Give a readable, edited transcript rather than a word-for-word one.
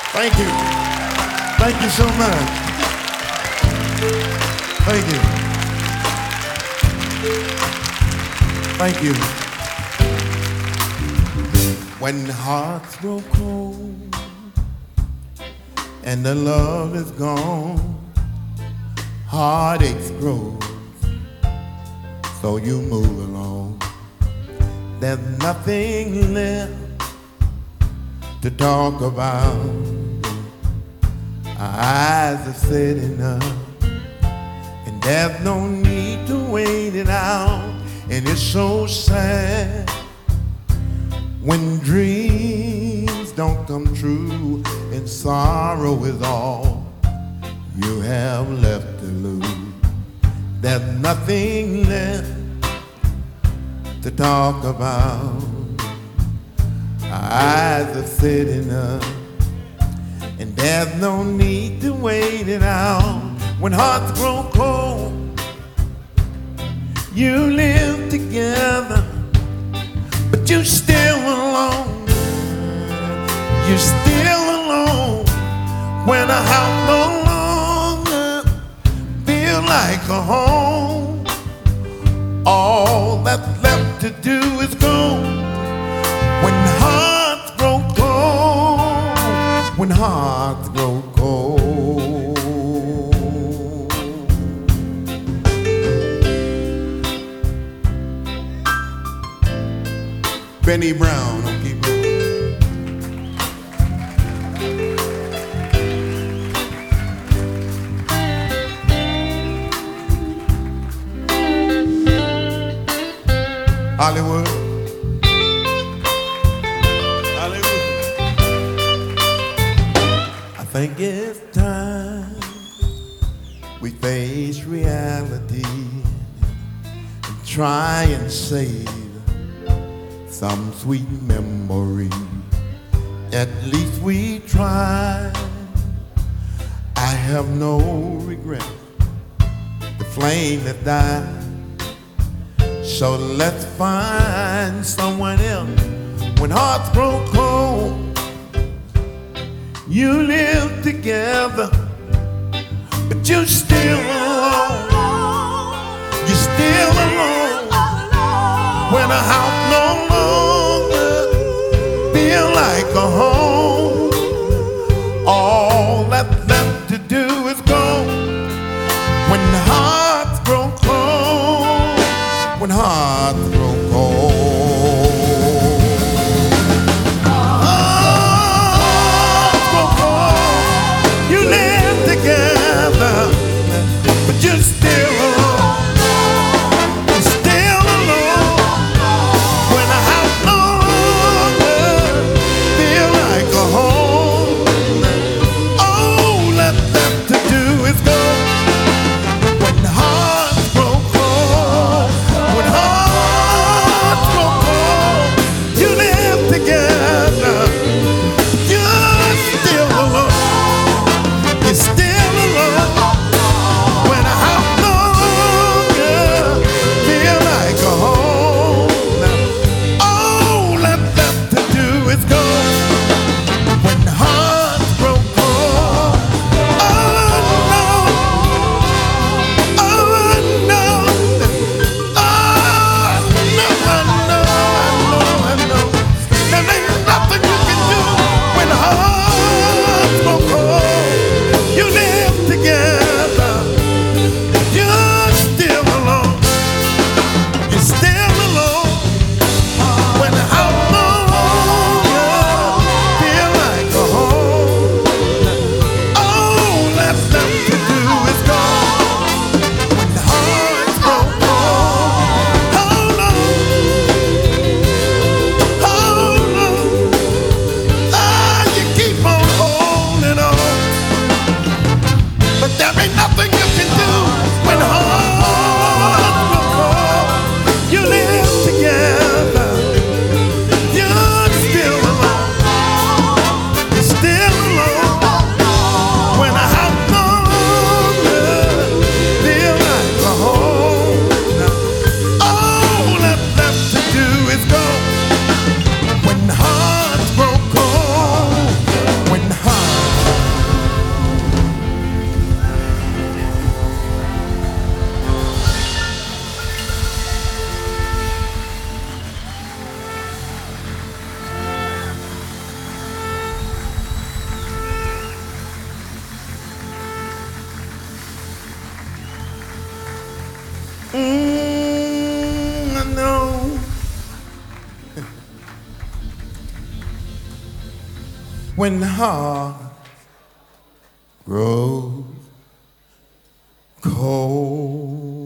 Thank you. Thank you so much. Thank you. Thank you. When hearts grow cold and the love is gone, heartaches grow, so you move along. There's nothing left to talk about. Our eyes are setting up, and there's no need to wait it out. And it's so sad when dreams don't come true, and sorrow is all you have left to lose. There's nothing left to talk about. Our eyes are setting up, and there's no need to wait it out. When hearts grow cold, you live together, but you're still alone. You're still alone when a house no longer feels like a home. All that's left to do is go. When hearts grow cold, when hearts grow cold. Benny Brown, don't keep going. Hollywood. I think it's time we face reality and try and save some sweet memory. At least we tried. I have no regret. The flame that died. So let's find someone else. When hearts grow cold, you live together, but you're still alone. You're still alone. When a house no longer feel like a home, all that's left to do is go. When hearts grow cold, when hearts grow cold. You're still alone. You're still alone. When a house no longer feel when the heart grows cold.